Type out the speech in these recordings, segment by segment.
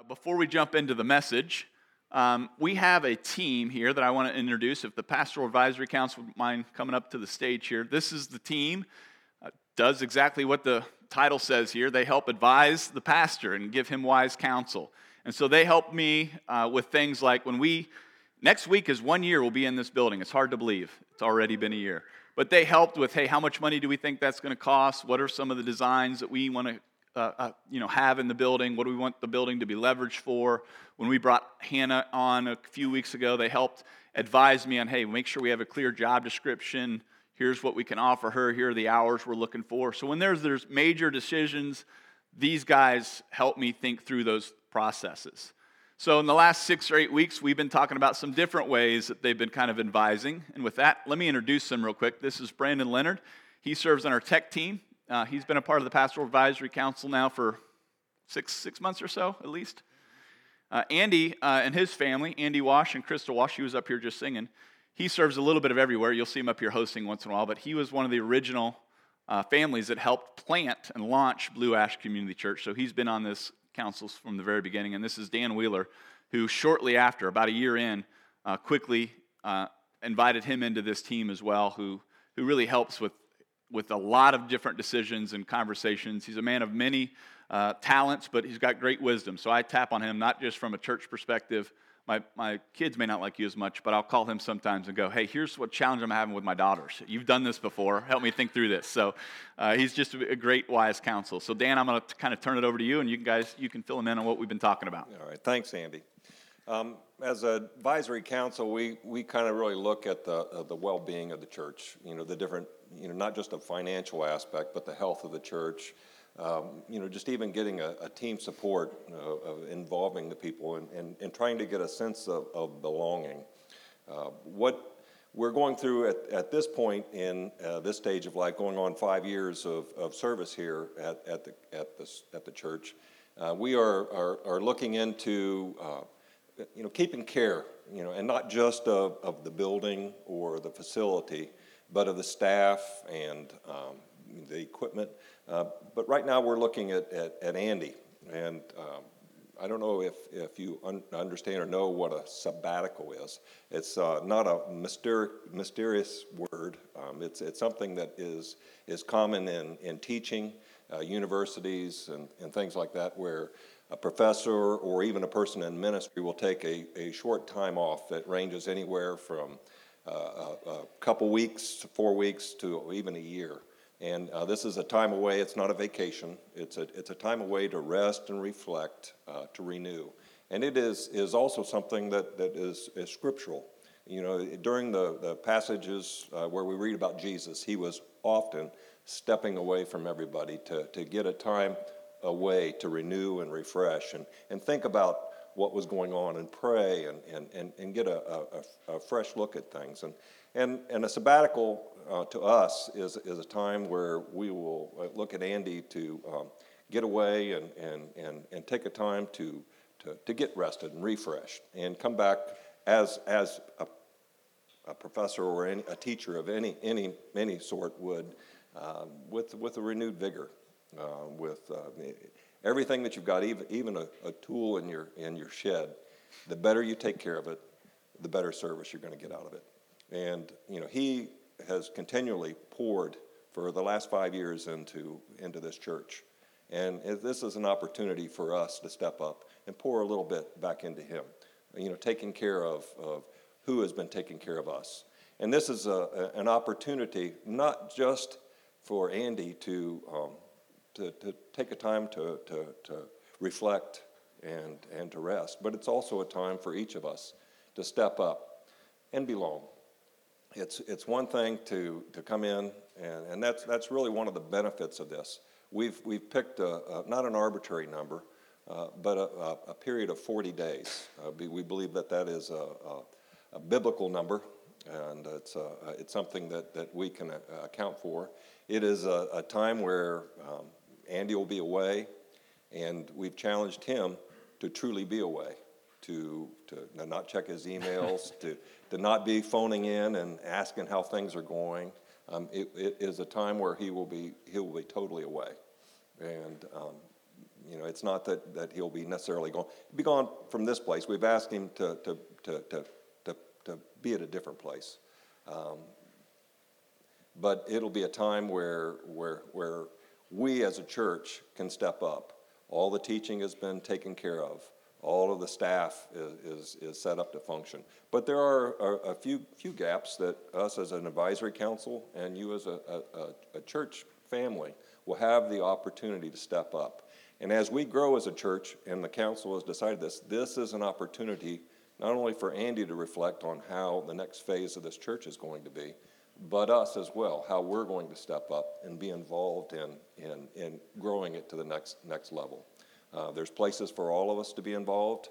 Before we jump into the message, we have a team here that I want to introduce. If the Pastoral Advisory Council would mind coming up to the stage here. This is the team. Does exactly what the title says here. They help advise the pastor and give him wise counsel. And so they help me with things like next week is 1 year we'll be in this building. It's hard to believe. It's already been a year. But they helped with, hey, how much money do we think that's going to cost? What are some of the designs that we want to have in the building? What do we want the building to be leveraged for? When we brought Hannah on a few weeks ago, they helped advise me on, hey, make sure we have a clear job description. Here's what we can offer her. Here are the hours we're looking for. So when there's major decisions, these guys help me think through those processes. So in the last 6 or 8 weeks, we've been talking about some different ways that they've been kind of advising. And with that, let me introduce them real quick. This is Brandon Leonard. He serves on our tech team. He's been a part of the Pastoral Advisory Council now for six months or so, at least. Andy and his family, Andy Wash and Crystal Wash, he was up here just singing. He serves a little bit of everywhere. You'll see him up here hosting once in a while, but he was one of the original families that helped plant and launch Blue Ash Community Church. So he's been on this council from the very beginning. And this is Dan Wheeler, who shortly after, about a year in, quickly invited him into this team as well, who really helps with a lot of different decisions and conversations. He's a man of many talents, but he's got great wisdom. So I tap on him, not just from a church perspective. My kids may not like you as much, but I'll call him sometimes and go, hey, here's what challenge I'm having with my daughters. You've done this before. Help me think through this. So he's just a great, wise counsel. So Dan, I'm going to kind of turn it over to you, and you can fill him in on what we've been talking about. All right. Thanks, Andy. As an advisory council, we kind of really look at the well-being of the church, the different, not just a financial aspect, but the health of the church, just even getting a team support of involving the people and trying to get a sense of belonging. What we're going through at this point in this stage of life, going on 5 years of service here at the church, we are looking into keeping care, and not just of the building or the facility, but of the staff and the equipment. But right now we're looking at Andy, and I don't know if you understand or know what a sabbatical is. It's not a mysterious word. It's something that is common in teaching, universities and things like that, where a professor or even a person in ministry will take a short time off that ranges anywhere from a couple weeks to 4 weeks to even a year. And this is a time away. It's not a vacation. It's a time away to rest and reflect, to renew. And it is also something that is scriptural. During the passages where we read about Jesus, he was often stepping away from everybody to get a time away to renew and refresh and think about what was going on and pray and get a fresh look at things. And a sabbatical to us is a time where we will look at Andy to get away and take a time to get rested and refreshed and come back as a professor or a teacher of any sort would, with a renewed vigor, with everything that you've got, even a tool in your shed. The better you take care of it, the better service you're going to get out of it. And he has continually poured for the last 5 years into this church, and this is an opportunity for us to step up and pour a little bit back into him. Taking care of who has been taking care of us. And this is an opportunity not just for Andy to take a time to reflect and to rest, but it's also a time for each of us to step up and belong. It's one thing to come in, and that's really one of the benefits of this. We've picked not an arbitrary number, but a period of 40 days. We believe that is a biblical number, and it's something that we can account for. It is a time where Andy will be away, and we've challenged him to truly be away, to not check his emails, to not be phoning in and asking how things are going. It is a time where he will be totally away, and It's not that he'll be necessarily be gone from this place. We've asked him to be at a different place. But it'll be a time where we as a church can step up. All the teaching has been taken care of. All of the staff is set up to function. But there are a few gaps that us as an advisory council and you as a church family will have the opportunity to step up. And as we grow as a church, and the council has decided this is an opportunity not only for Andy to reflect on how the next phase of this church is going to be, but us as well, how we're going to step up and be involved in growing it to the next level. There's places for all of us to be involved.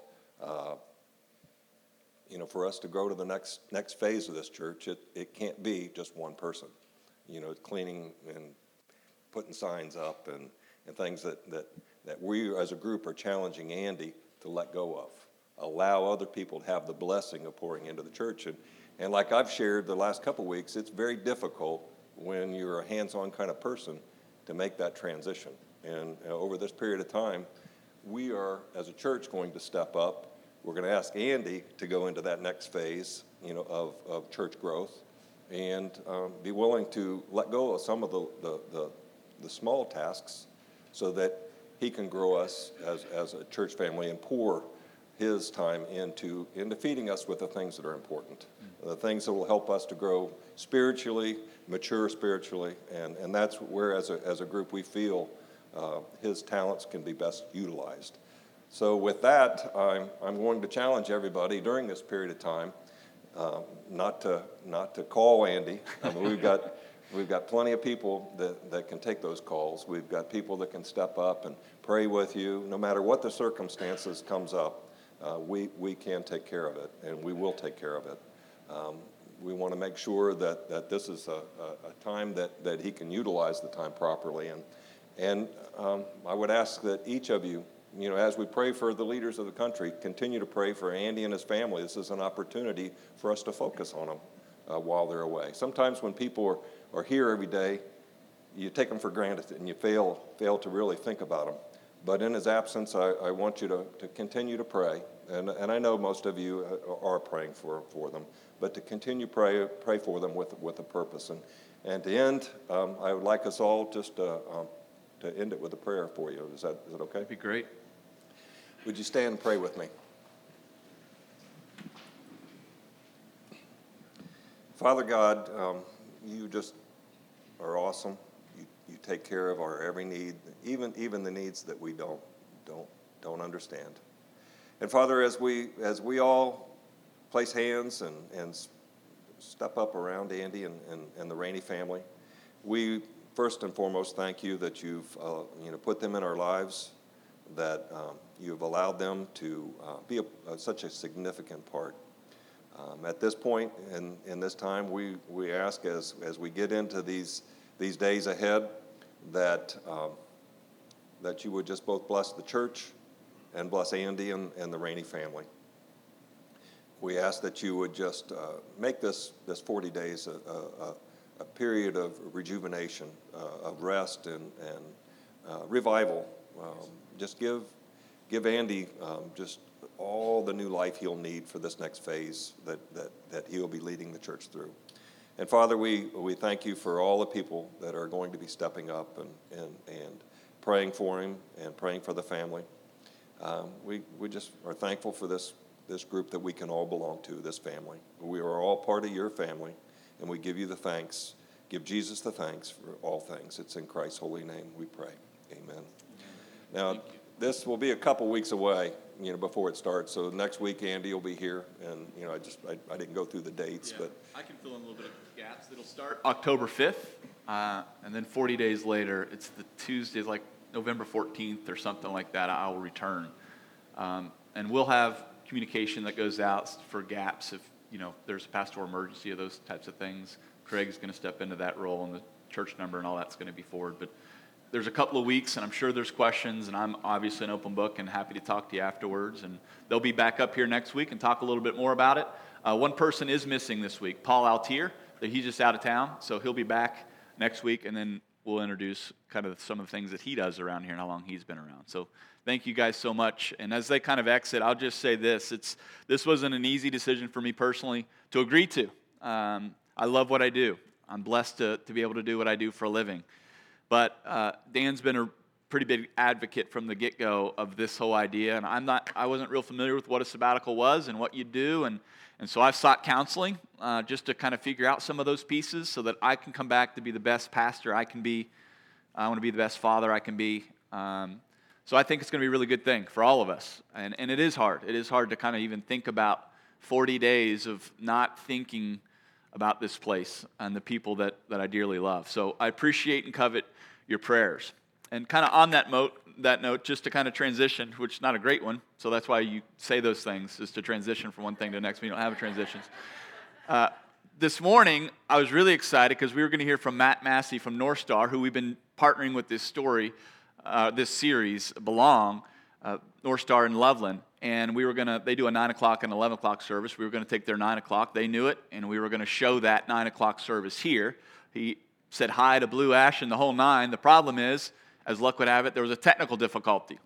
For us to grow to the next phase of this church, it can't be just one person. Cleaning and putting signs up and things that we as a group are challenging Andy to let go of. Allow other people to have the blessing of pouring into the church. And like I've shared the last couple of weeks, it's very difficult when you're a hands-on kind of person to make that transition. And over this period of time, we are, as a church, going to step up. We're going to ask Andy to go into that next phase, of church growth, and be willing to let go of some of the small tasks, so that he can grow us as a church family and pour his time into feeding us with the things that are important, the things that will help us to grow spiritually, mature spiritually, and that's where, as a group, we feel his talents can be best utilized. So with that, I'm going to challenge everybody during this period of time not to call Andy. I mean, we've got plenty of people that can take those calls. We've got people that can step up and pray with you. No matter what the circumstances comes up, we can take care of it, and we will take care of it. We want to make sure that this is a time that he can utilize the time properly. And I would ask that each of you, as we pray for the leaders of the country, continue to pray for Andy and his family. This is an opportunity for us to focus on them while they're away. Sometimes when people are here every day, you take them for granted and you fail to really think about them. But in his absence, I want you to continue to pray. And I know most of you are praying for them, but to continue pray for them with a purpose. And to end, I would like us all just to end it with a prayer for you. Is that okay? That'd be great. Would you stand and pray with me? Father God, you just are awesome. You take care of our every need, even the needs that we don't understand. And Father, as we all place hands and step up around Andy and the Rainey family, we first and foremost thank you that you've put them in our lives, that you've allowed them to be such a significant part. At this point in this time, we ask as we get into these days ahead that you would just both bless the church and bless Andy and the Rainey family. We ask that you would just make this 40 days a period of rejuvenation, of rest and revival. Just give Andy just all the new life he'll need for this next phase that he'll be leading the church through. And Father, we thank you for all the people that are going to be stepping up and praying for him and praying for the family. We just are thankful for this group that we can all belong to, this family. We are all part of your family, and we give you the thanks. Give Jesus the thanks for all things. It's in Christ's holy name we pray. Amen. Now, this will be a couple weeks away, before it starts. So next week, Andy will be here, and I didn't go through the dates, but I can fill in a little bit of gaps. It'll start October 5th, and then 40 days later, it's the Tuesday, like November 14th or something like that. I will return, and we'll have communication that goes out for gaps if there's a pastoral emergency or those types of things. Craig's going to step into that role, and the church number and all that's going to be forward. But there's a couple of weeks, and I'm sure there's questions, and I'm obviously an open book and happy to talk to you afterwards. And they'll be back up here next week and talk a little bit more about it. One person is missing this week, Paul Altier. He's just out of town, so he'll be back next week. And then will introduce kind of some of the things that he does around here and how long he's been around. So thank you guys so much. And as they kind of exit, I'll just say this. This wasn't an easy decision for me personally to agree to. I love what I do. I'm blessed to be able to do what I do for a living. But Dan's been a pretty big advocate from the get-go of this whole idea, and I wasn't real familiar with what a sabbatical was and what you do, and so I've sought counseling just to kind of figure out some of those pieces so that I can come back to be the best pastor I can be. I want to be the best father I can be. So I think it's going to be a really good thing for all of us, and it is hard. It is hard to kind of even think about 40 days of not thinking about this place and the people that I dearly love. So I appreciate and covet your prayers. And kind of on that note, just to kind of transition, which is not a great one, so that's why you say those things, is to transition from one thing to the next. We don't have transitions. This morning, I was really excited because we were going to hear from Matt Massey from North Star, who we've been partnering with this story, this series, Belong, North Star in Loveland. And they do a 9 o'clock and 11 o'clock service. We were going to take their 9 o'clock. They knew it, and we were going to show that 9 o'clock service here. He said hi to Blue Ash and the whole nine. The problem is, as luck would have it, there was a technical difficulty.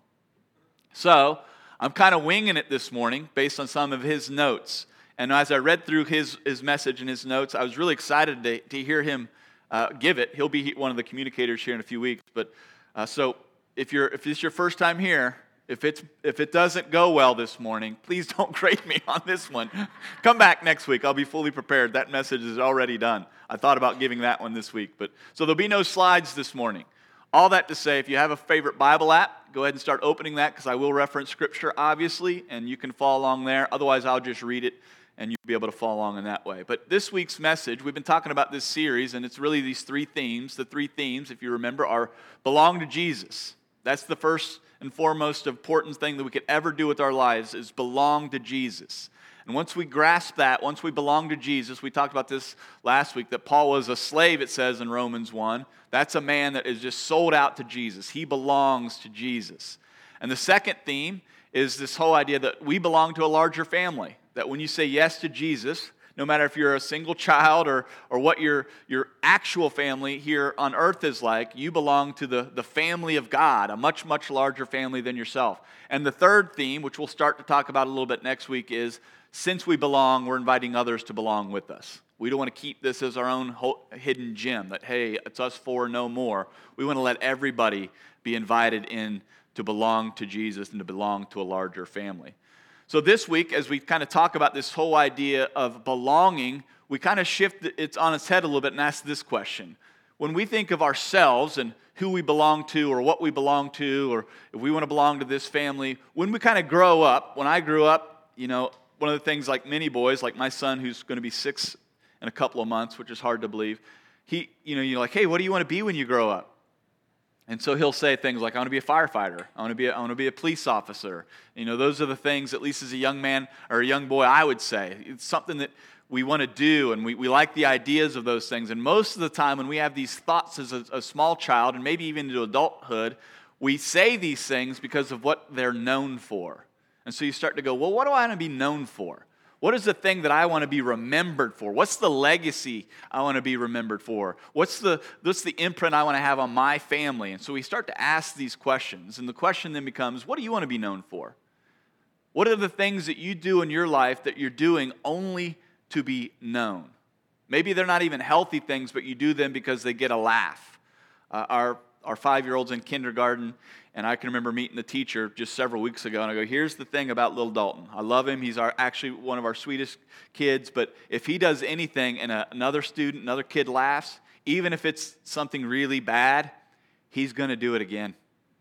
So I'm kind of winging it this morning based on some of his notes. And as I read through his message and his notes, I was really excited to hear him give it. He'll be one of the communicators here in a few weeks. But so if it's your first time here, if it doesn't go well this morning, please don't grade me on this one. Come back next week. I'll be fully prepared. That message is already done. I thought about giving that one this week. So there'll be no slides this morning. All that to say, if you have a favorite Bible app, go ahead and start opening that because I will reference Scripture, obviously, and you can follow along there. Otherwise, I'll just read it, and you'll be able to follow along in that way. But this week's message, we've been talking about this series, and it's really these three themes. The three themes, if you remember, are belong to Jesus. That's the first and foremost important thing that we could ever do with our lives is belong to Jesus. And once we grasp that, once we belong to Jesus, we talked about this last week, that Paul was a slave, it says in Romans 1. That's a man that is just sold out to Jesus. He belongs to Jesus. And the second theme is this whole idea that we belong to a larger family. That when you say yes to Jesus, no matter if you're a single child or what your actual family here on earth is like, you belong to the family of God, a much, much larger family than yourself. And the third theme, which we'll start to talk about a little bit next week, is since we belong, we're inviting others to belong with us. We don't want to keep this as our own hidden gem, that, hey, it's us four, no more. We want to let everybody be invited in to belong to Jesus and to belong to a larger family. So this week, as we kind of talk about this whole idea of belonging, we kind of shift it on its head a little bit and ask this question. When we think of ourselves and who we belong to or what we belong to, or if we want to belong to this family, when we kind of grow up, when I grew up, one of the things like many boys, like my son who's going to be 6 in a couple of months, which is hard to believe, you're like, hey, what do you want to be when you grow up? And so he'll say things like, I want to be a firefighter. I want to be a police officer. Those are the things, at least as a young man or a young boy, I would say. It's something that we want to do, and we like the ideas of those things. And most of the time when we have these thoughts as a small child, and maybe even into adulthood, we say these things because of what they're known for. And so you start to go, well, what do I want to be known for? What is the thing that I want to be remembered for? What's the legacy I want to be remembered for? What's the imprint I want to have on my family? And so we start to ask these questions. And the question then becomes, what do you want to be known for? What are the things that you do in your life that you're doing only to be known? Maybe they're not even healthy things, but you do them because they get a laugh. Our 5-year-old's in kindergarten, and I can remember meeting the teacher just several weeks ago, and I go, here's the thing about little Dalton. I love him. He's actually one of our sweetest kids, but if he does anything and another kid laughs, even if it's something really bad, he's going to do it again.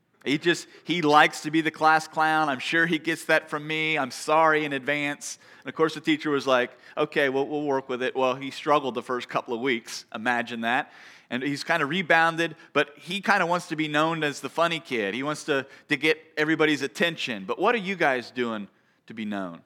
He likes to be the class clown. I'm sure he gets that from me. I'm sorry in advance. And of course the teacher was like, okay, we'll work with it. Well, he struggled the first couple of weeks. Imagine that. And he's kind of rebounded, but he kind of wants to be known as the funny kid. He wants to get everybody's attention. But what are you guys doing to be known?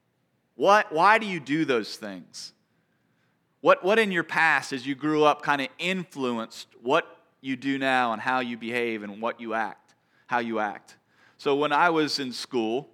Why do you do those things? What in your past as you grew up kind of influenced what you do now and how you behave and how you act? So when I was in school,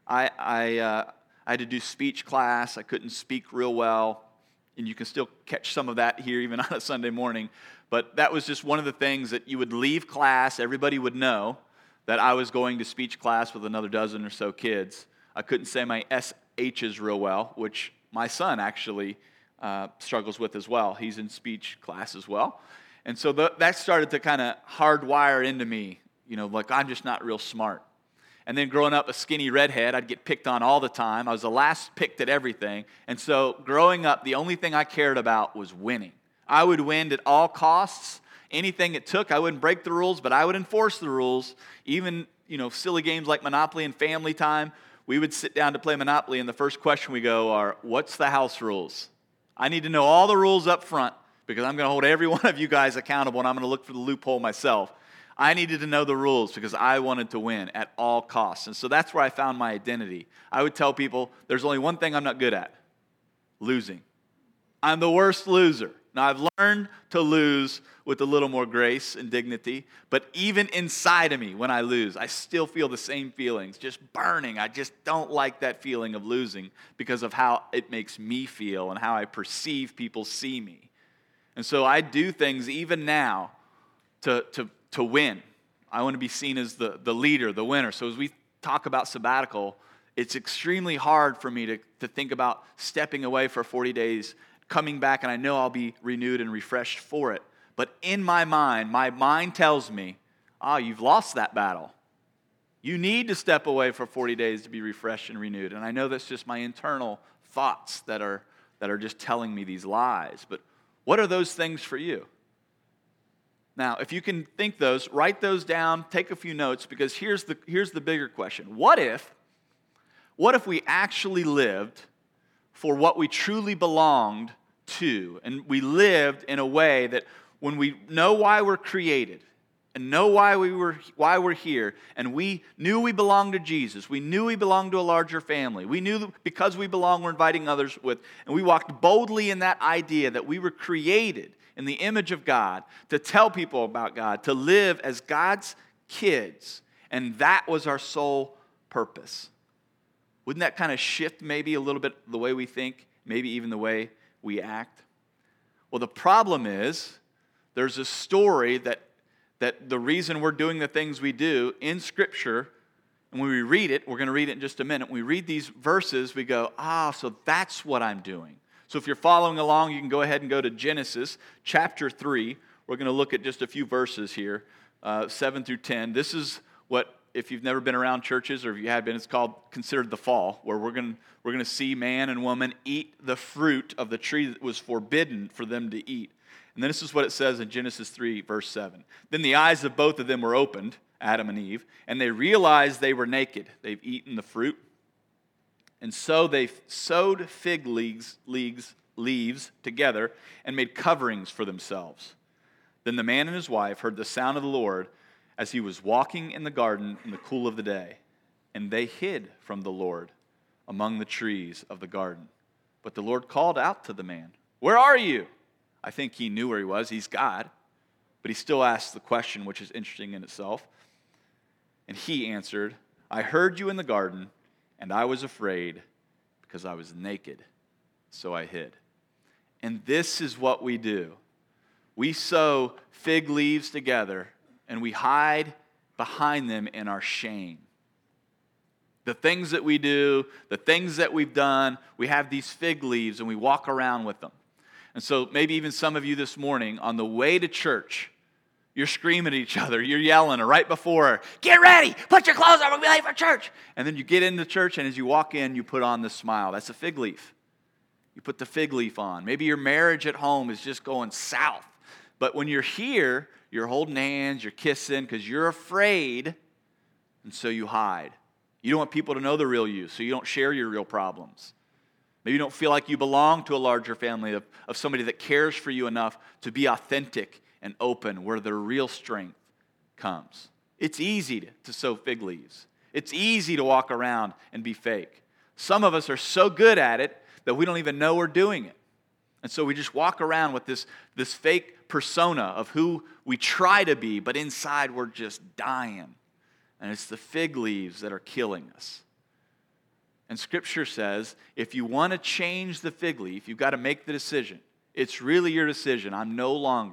I had to do speech class. I couldn't speak real well, and you can still catch some of that here even on a Sunday morning. But that was just one of the things that you would leave class, everybody would know that I was going to speech class with another dozen or so kids. I couldn't say my SHs real well, which my son actually struggles with as well. He's in speech class as well. And so that started to kind of hardwire into me, like I'm just not real smart. And then growing up a skinny redhead, I'd get picked on all the time. I was the last picked at everything. And so growing up, the only thing I cared about was winning. I would win at all costs. Anything it took, I wouldn't break the rules, but I would enforce the rules. Even, silly games like Monopoly and Family Time, we would sit down to play Monopoly, and the first question we go are, what's the house rules? I need to know all the rules up front because I'm going to hold every one of you guys accountable, and I'm going to look for the loophole myself. I needed to know the rules because I wanted to win at all costs. And so that's where I found my identity. I would tell people, there's only one thing I'm not good at: losing. I'm the worst loser. Now, I've learned to lose with a little more grace and dignity, but even inside of me, when I lose, I still feel the same feelings, just burning. I just don't like that feeling of losing because of how it makes me feel and how I perceive people see me. And so I do things even now to win. I want to be seen as the leader, the winner. So as we talk about sabbatical, it's extremely hard for me to think about stepping away for 40 days, coming back, and I know I'll be renewed and refreshed for it. But in my mind tells me, you've lost that battle. You need to step away for 40 days to be refreshed and renewed. And I know that's just my internal thoughts that are just telling me these lies. But what are those things for you? Now, if you can think those, write those down, take a few notes, because here's the bigger question. What if we actually lived for what we truly belonged to, and we lived in a way that when we know why we're created and know why we're here, and we knew we belonged to Jesus, we knew we belonged to a larger family, we knew that because we belong, we're inviting others with, and we walked boldly in that idea that we were created in the image of God to tell people about God, to live as God's kids, and that was our sole purpose. Wouldn't that kind of shift maybe a little bit the way we think, maybe even the way we act? Well, the problem is there's a story that the reason we're doing the things we do in Scripture, and when we read it, we're going to read it in just a minute, when we read these verses, we go, so that's what I'm doing. So if you're following along, you can go ahead and go to Genesis chapter 3. We're going to look at just a few verses here, 7 through 10. This is what, if you've never been around churches, or if you have been, it's considered the fall, where we're going to see man and woman eat the fruit of the tree that was forbidden for them to eat. And then this is what it says in Genesis 3, verse 7. Then the eyes of both of them were opened, Adam and Eve, and they realized they were naked. They've eaten the fruit. And so they sewed fig leaves together and made coverings for themselves. Then the man and his wife heard the sound of the Lord as he was walking in the garden in the cool of the day. And they hid from the Lord among the trees of the garden. But the Lord called out to the man, "Where are you?" I think he knew where he was. He's God. But he still asked the question, which is interesting in itself. And he answered, "I heard you in the garden, and I was afraid because I was naked, so I hid." And this is what we do. We sew fig leaves together, and we hide behind them in our shame. The things that we do, the things that we've done, we have these fig leaves, and we walk around with them. And so maybe even some of you this morning, on the way to church, you're screaming at each other, you're yelling, or right before, "Get ready, put your clothes on, we'll be late for church." And then you get into church, and as you walk in, you put on the smile. That's a fig leaf. You put the fig leaf on. Maybe your marriage at home is just going south. But when you're here, you're holding hands, you're kissing, because you're afraid, and so you hide. You don't want people to know the real you, so you don't share your real problems. Maybe you don't feel like you belong to a larger family of somebody that cares for you enough to be authentic and open, where their real strength comes. It's easy to sew fig leaves. It's easy to walk around and be fake. Some of us are so good at it that we don't even know we're doing it. And so we just walk around with this fake persona of who we try to be, but inside we're just dying. And it's the fig leaves that are killing us. And Scripture says, if you want to change the fig leaf, you've got to make the decision. It's really your decision. I'm no longer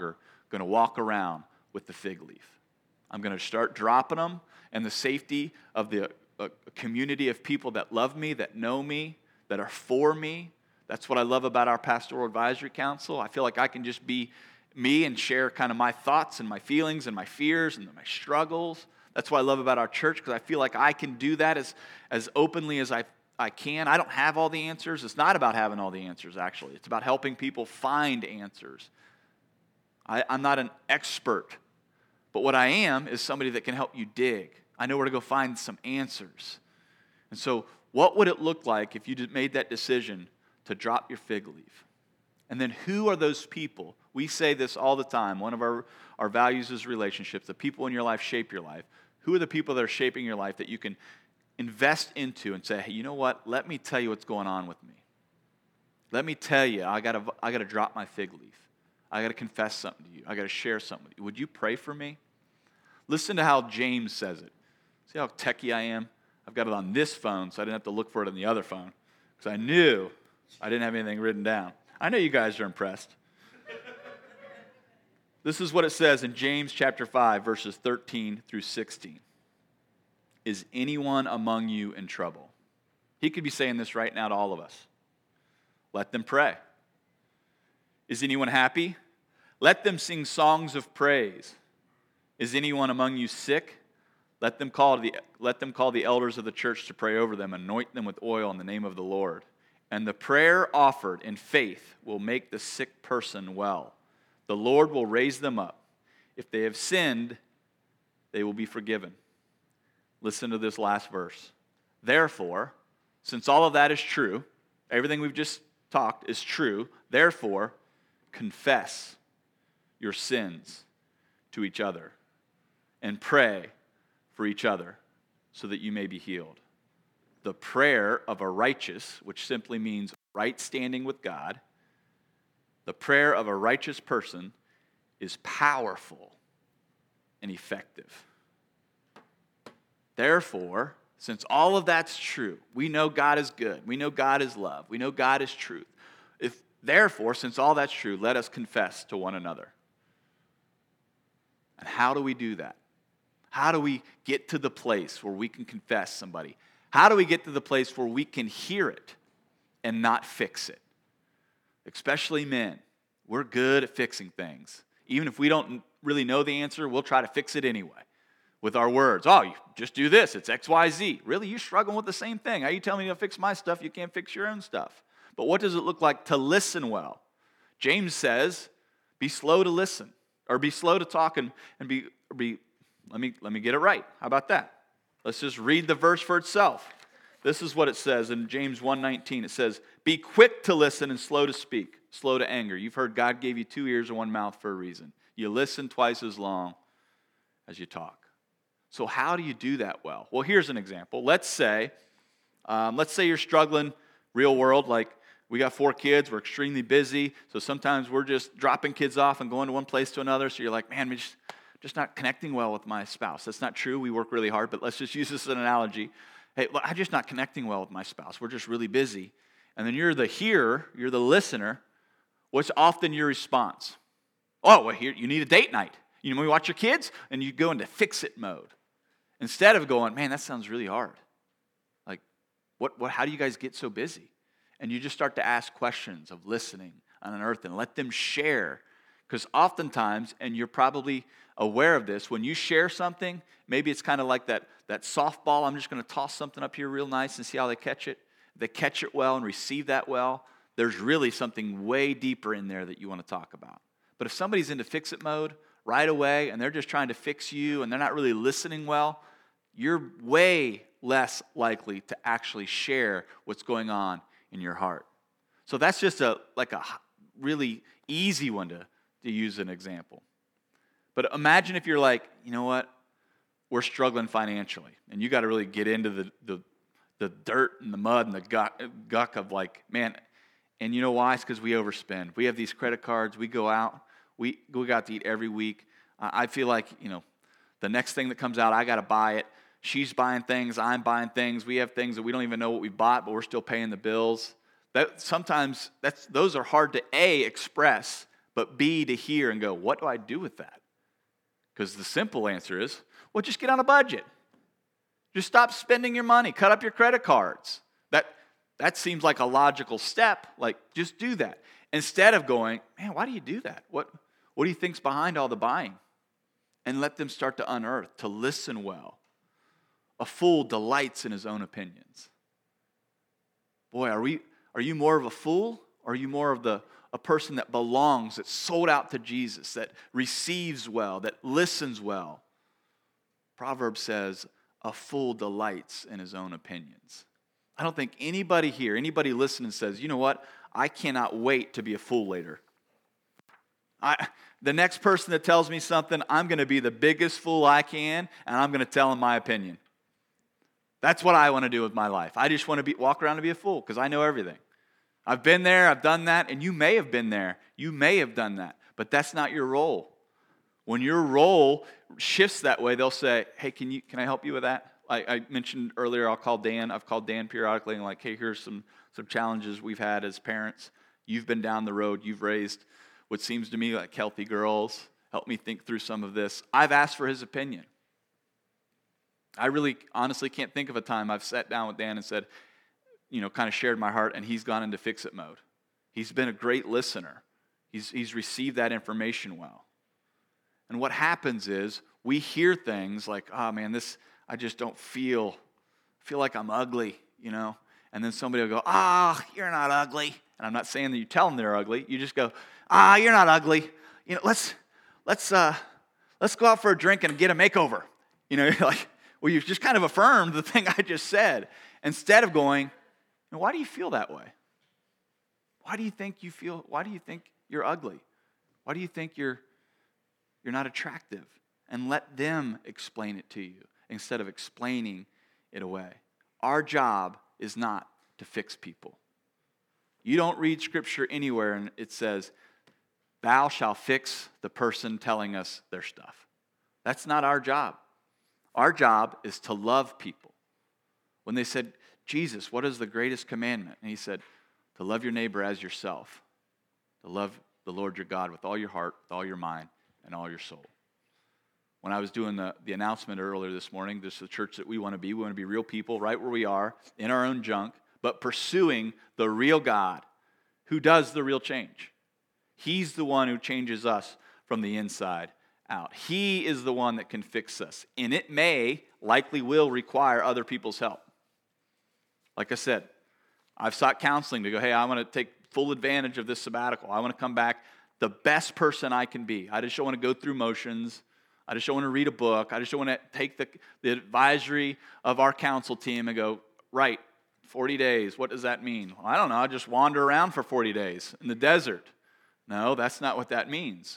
going to walk around with the fig leaf. I'm going to start dropping them in the safety of the community of people that love me, that know me, that are for me. That's what I love about our Pastoral Advisory Council. I feel like I can just be me and share kind of my thoughts and my feelings and my fears and my struggles. That's what I love about our church, because I feel like I can do that as openly as I can. I don't have all the answers. It's not about having all the answers, actually. It's about helping people find answers. I'm not an expert, but what I am is somebody that can help you dig. I know where to go find some answers. And so what would it look like if you made that decision to drop your fig leaf? And then who are those people? We say this all the time. One of our values is relationships. The people in your life shape your life. Who are the people that are shaping your life that you can invest into and say, hey, you know what? Let me tell you what's going on with me. Let me tell you, I gotta drop my fig leaf. I gotta confess something to you. I gotta share something with you. Would you pray for me? Listen to how James says it. See how techie I am? I've got it on this phone, so I didn't have to look for it on the other phone, because I knew I didn't have anything written down. I know you guys are impressed. This is what it says in James chapter 5, verses 13 through 16. Is anyone among you in trouble? He could be saying this right now to all of us. Let them pray. Is anyone happy? Let them sing songs of praise. Is anyone among you sick? Let them call the elders of the church to pray over them, anoint them with oil in the name of the Lord. And the prayer offered in faith will make the sick person well. The Lord will raise them up. If they have sinned, they will be forgiven. Listen to this last verse. Therefore, since all of that is true, everything we've just talked is true, therefore, confess your sins to each other and pray for each other so that you may be healed. The prayer of a righteous, which simply means right standing with God, the prayer of a righteous person is powerful and effective. Therefore, since all of that's true, we know God is good, we know God is love, we know God is truth. Therefore, since all that's true, let us confess to one another. And how do we do that? How do we get to the place where we can confess somebody? How do we get to the place where we can hear it and not fix it? Especially men. We're good at fixing things. Even if we don't really know the answer, we'll try to fix it anyway with our words. Oh, you just do this. It's X, Y, Z. Really? You're struggling with the same thing. How are you telling me to fix my stuff? You can't fix your own stuff. But what does it look like to listen well? James says, be slow to listen, or be slow to talk and be let me get it right. How about that? Let's just read the verse for itself. This is what it says in James 1:19. It says, be quick to listen and slow to speak, slow to anger. You've heard God gave you 2 ears and 1 mouth for a reason. You listen twice as long as you talk. So how do you do that well? Well, here's an example. Let's say you're struggling real world, like we got 4 kids, we're extremely busy, so sometimes we're just dropping kids off and going to one place to another, so you're like, man, we're just not connecting well with my spouse. That's not true. We work really hard, but let's just use this as an analogy. Hey, I'm just not connecting well with my spouse. We're just really busy. And then you're the hearer, you're the listener. What's often your response? Oh, well, here, you need a date night. You know, when you watch your kids, and you go into fix-it mode. Instead of going, man, that sounds really hard. Like, how do you guys get so busy? And you just start to ask questions of listening on an earth and let them share. Because oftentimes, and you're probably aware of this, when you share something, maybe it's kind of like that softball. I'm just going to toss something up here real nice and see how they catch it. They catch it well and receive that well. There's really something way deeper in there that you want to talk about. But if somebody's into fix-it mode right away and they're just trying to fix you and they're not really listening well, you're way less likely to actually share what's going on in your heart. So that's just a really easy one to use an example. But imagine if you're like, you know what, we're struggling financially, and you got to really get into the dirt and the mud and the guck of like, man, and you know why? It's because we overspend. We have these credit cards. We go out. We go out to eat every week. I feel like, the next thing that comes out, I got to buy it. She's buying things. I'm buying things. We have things that we don't even know what we bought, but we're still paying the bills. Those are hard to express, but B, to hear and go, what do I do with that? Because the simple answer is, well, just get on a budget. Just stop spending your money. Cut up your credit cards. That seems like a logical step. Like, just do that. Instead of going, man, why do you do that? What do you think's behind all the buying? And let them start to unearth, to listen well. A fool delights in his own opinions. Boy, are you more of a fool, or are you more of a person that belongs, that's sold out to Jesus, that receives well, that listens well? Proverbs says, a fool delights in his own opinions. I don't think anybody listening says, you know what, I cannot wait to be a fool later. The next person that tells me something, I'm going to be the biggest fool I can, and I'm going to tell them my opinion. That's what I want to do with my life. I just want to walk around and be a fool because I know everything. I've been there, I've done that, and you may have been there. You may have done that, but that's not your role. When your role shifts that way, they'll say, hey, can I help you with that? I mentioned earlier, I've called Dan periodically and like, hey, here's some challenges we've had as parents. You've been down the road. You've raised what seems to me like healthy girls. Help me think through some of this. I've asked for his opinion. I really honestly can't think of a time I've sat down with Dan and said, kind of shared my heart, and he's gone into fix-it mode. He's been a great listener. He's received that information well. And what happens is we hear things like, oh man, I just don't feel like I'm ugly, And then somebody will go, you're not ugly. And I'm not saying that you tell them they're ugly. You just go, you're not ugly. Let's go out for a drink and get a makeover. You're like, well, you've just kind of affirmed the thing I just said. Instead of going, why do you feel that way? Why do you think you're ugly? Why do you think you're not attractive? And let them explain it to you instead of explaining it away. Our job is not to fix people. You don't read Scripture anywhere and it says, thou shalt fix the person telling us their stuff. That's not our job. Our job is to love people. When they said, Jesus, what is the greatest commandment? And he said, to love your neighbor as yourself. To love the Lord your God with all your heart, with all your mind, and all your soul. When I was doing the announcement earlier this morning, this is the church that we want to be. We want to be real people right where we are, in our own junk, but pursuing the real God who does the real change. He's the one who changes us from the inside out. He is the one that can fix us. And it likely will require other people's help. Like I said, I've sought counseling to go, hey, I want to take full advantage of this sabbatical. I want to come back the best person I can be. I just don't want to go through motions. I just don't want to read a book. I just don't want to take the advisory of our counsel team and go, right, 40 days, what does that mean? Well, I don't know, I'll just wander around for 40 days in the desert. No, that's not what that means.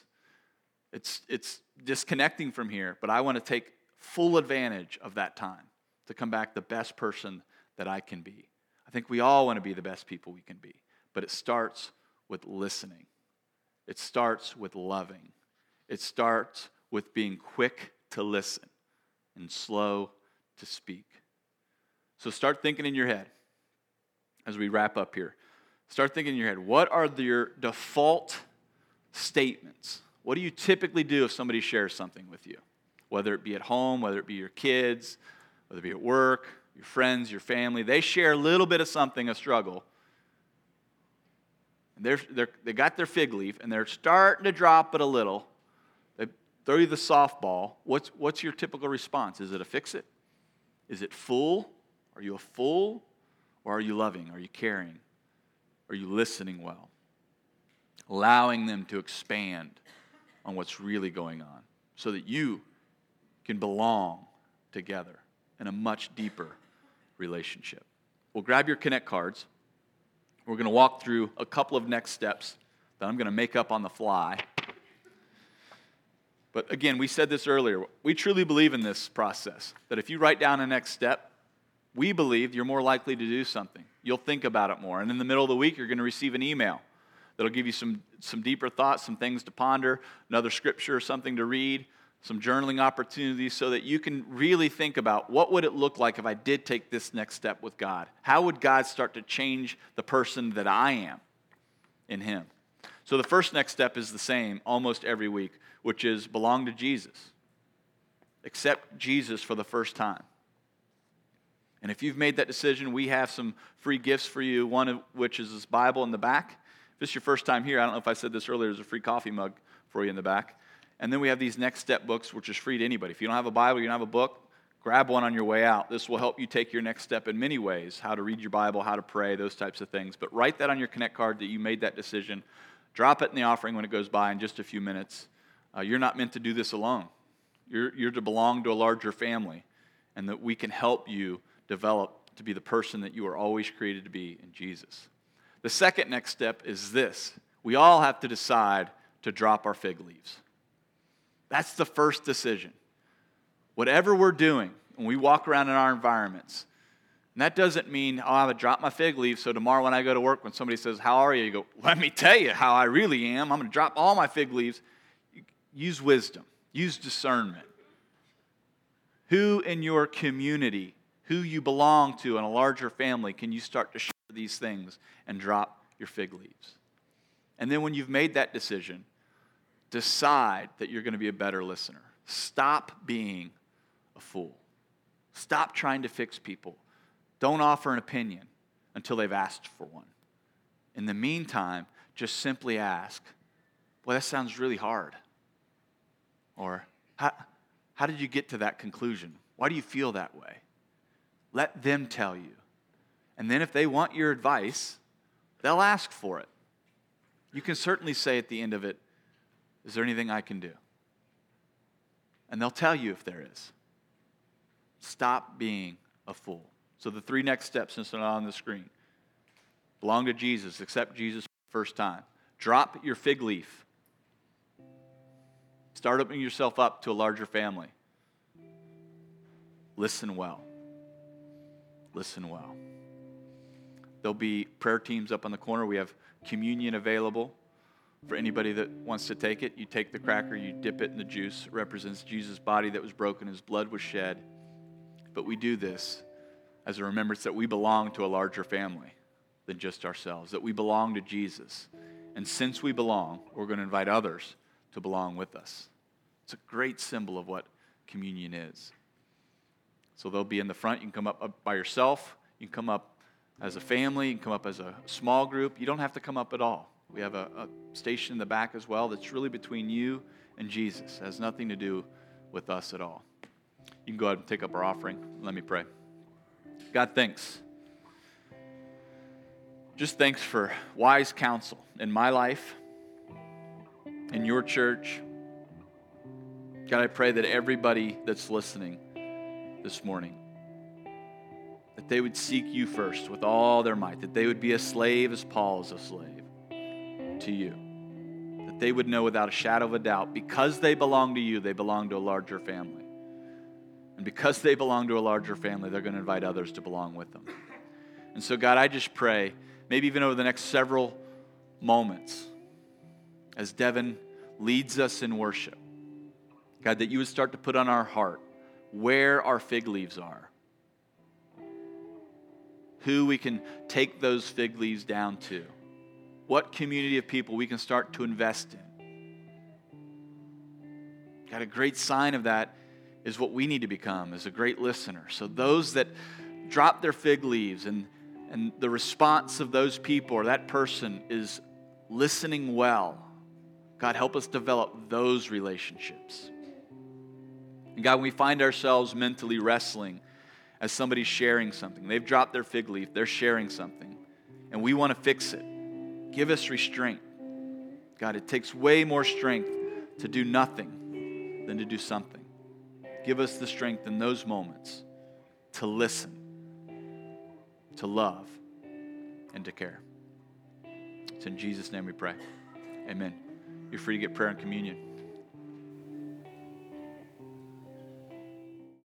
It's disconnecting from here, but I want to take full advantage of that time to come back the best person that I can be. I think we all want to be the best people we can be, but it starts with listening. It starts with loving. It starts with being quick to listen and slow to speak. So start thinking in your head as we wrap up here. Start thinking in your head, what are your default statements? What do you typically do if somebody shares something with you? Whether it be at home, whether it be your kids, whether it be at work, your friends, your family. They share a little bit of something, a struggle. And they got their fig leaf, and they're starting to drop it a little. They throw you the softball. What's your typical response? Is it a fix it? Is it full? Are you a fool? Or are you loving? Are you caring? Are you listening well? Allowing them to expand on what's really going on so that you can belong together in a much deeper relationship. Well, grab your Connect cards. We're going to walk through a couple of next steps that I'm going to make up on the fly. But again, we said this earlier. We truly believe in this process, that if you write down a next step, we believe you're more likely to do something. You'll think about it more. And in the middle of the week, you're going to receive an email that'll give you some deeper thoughts, some things to ponder, another scripture or something to read, some journaling opportunities so that you can really think about what would it look like if I did take this next step with God? How would God start to change the person that I am in Him? So the first next step is the same almost every week, which is belong to Jesus. Accept Jesus for the first time. And if you've made that decision, we have some free gifts for you, one of which is this Bible in the back. If this is your first time here, I don't know if I said this earlier, there's a free coffee mug for you in the back. And then we have these Next Step books, which is free to anybody. If you don't have a Bible, you don't have a book, grab one on your way out. This will help you take your next step in many ways, how to read your Bible, how to pray, those types of things. But write that on your Connect card that you made that decision. Drop it in the offering when it goes by in just a few minutes. You're not meant to do this alone. You're to belong to a larger family, and that we can help you develop to be the person that you are always created to be in Jesus. The second next step is this. We all have to decide to drop our fig leaves. That's the first decision. Whatever we're doing, when we walk around in our environments, and that doesn't mean, oh, I'm going to drop my fig leaf, so tomorrow when I go to work, when somebody says, how are you? You go, let me tell you how I really am. I'm going to drop all my fig leaves. Use wisdom. Use discernment. Who in your community, who you belong to in a larger family, can you start to share these things and drop your fig leaves? And then when you've made that decision, decide that you're going to be a better listener. Stop being a fool. Stop trying to fix people. Don't offer an opinion until they've asked for one. In the meantime, just simply ask, well, that sounds really hard. Or, how did you get to that conclusion? Why do you feel that way? Let them tell you. And then if they want your advice, they'll ask for it. You can certainly say at the end of it, is there anything I can do? And they'll tell you if there is. Stop being a fool. So the three next steps, since they're not on the screen. Belong to Jesus. Accept Jesus for the first time. Drop your fig leaf. Start opening yourself up to a larger family. Listen well. Listen well. There'll be prayer teams up on the corner. We have communion available for anybody that wants to take it. You take the cracker, you dip it in the juice. It represents Jesus' body that was broken, his blood was shed. But we do this as a remembrance that we belong to a larger family than just ourselves, that we belong to Jesus. And since we belong, we're going to invite others to belong with us. It's a great symbol of what communion is. So they'll be in the front. You can come up by yourself. You can come up as a family. You can come up as a small group. You don't have to come up at all. We have a station in the back as well that's really between you and Jesus. It has nothing to do with us at all. You can go ahead and take up our offering. Let me pray. God, thanks. Just thanks for wise counsel in my life, in your church. God, I pray that everybody that's listening this morning, that they would seek you first with all their might, that they would be a slave as Paul is a slave to you, that they would know without a shadow of a doubt, because they belong to you, they belong to a larger family. And because they belong to a larger family, they're going to invite others to belong with them. And so, God, I just pray, maybe even over the next several moments, as Devin leads us in worship, God, that you would start to put on our heart where our fig leaves are, who we can take those fig leaves down to, what community of people we can start to invest in. God, a great sign of that is what we need to become, as a great listener. So those that drop their fig leaves and the response of those people or that person is listening well, God, help us develop those relationships. And God, when we find ourselves mentally wrestling as somebody's sharing something, they've dropped their fig leaf, they're sharing something, and we want to fix it, give us restraint. God, it takes way more strength to do nothing than to do something. Give us the strength in those moments to listen, to love, and to care. It's in Jesus' name we pray. Amen. You're free to get prayer and communion.